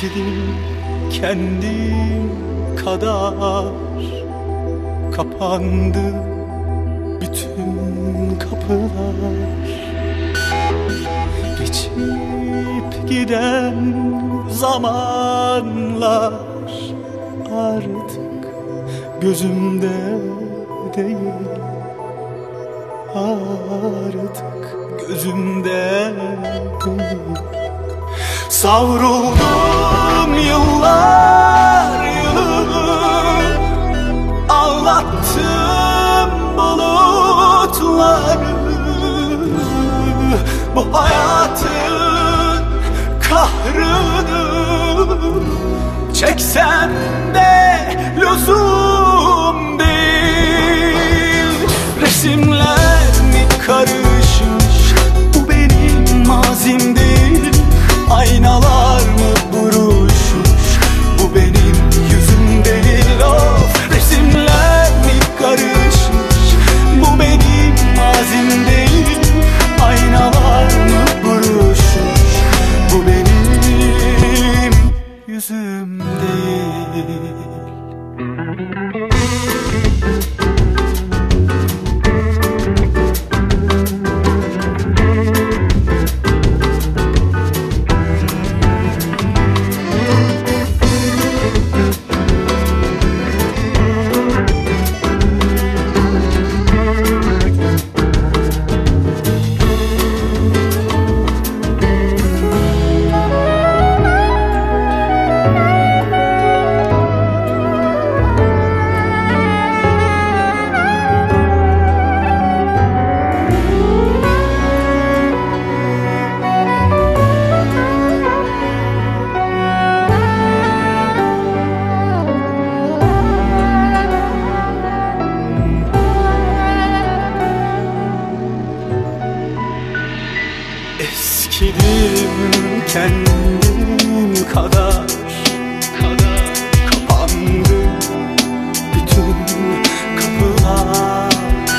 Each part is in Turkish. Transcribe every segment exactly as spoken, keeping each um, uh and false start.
Geçtim kendim kadar, kapandı bütün kapılar. Geçip giden zamanlar artık gözümde değil, artık gözümde değil. Savruldum yıllar yılı, ağlattım bulutları. Bu hayatın kahrını çeksem de lüzum değil. Resimler mi karışmış, bu benim mazim değil. Aynalar mı buruşmuş, bu benim yüzüm değil. Of, resimler mi karışmış, bu benim mazim değil. Aynalar mı buruşmuş, bu benim yüzüm değil. Eskidim kendim kadar, kadar kapandı bütün kapılar.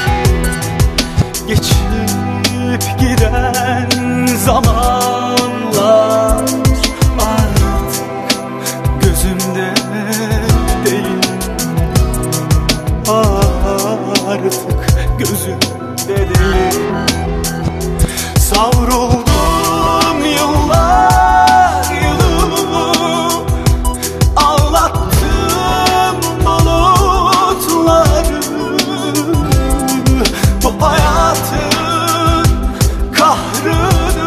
Geçip giden zamanlar artık gözümde değil, artık gözümde değil. Savruldum yıllar yılı, ağlattım bulutları. Bu hayatın kahrını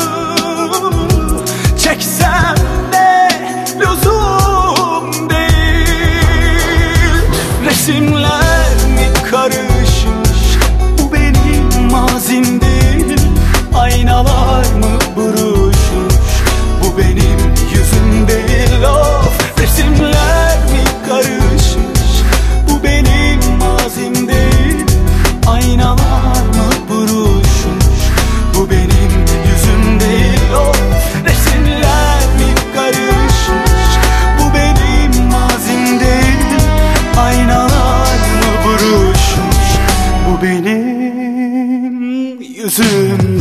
çeksem de lüzum değil. Resimler mi karışmış, bu benim mazim değil. Aynalar mı buruşmuş, bu benim yüzüm değil. Of, resimler mi karışmış, bu benim mazim değil. Aynalar mı buruşmuş, bu benim yüzüm değil. Of, resimler mi karışmış, bu benim mazim değil. Aynalar mı buruşmuş, bu benim yüzüm.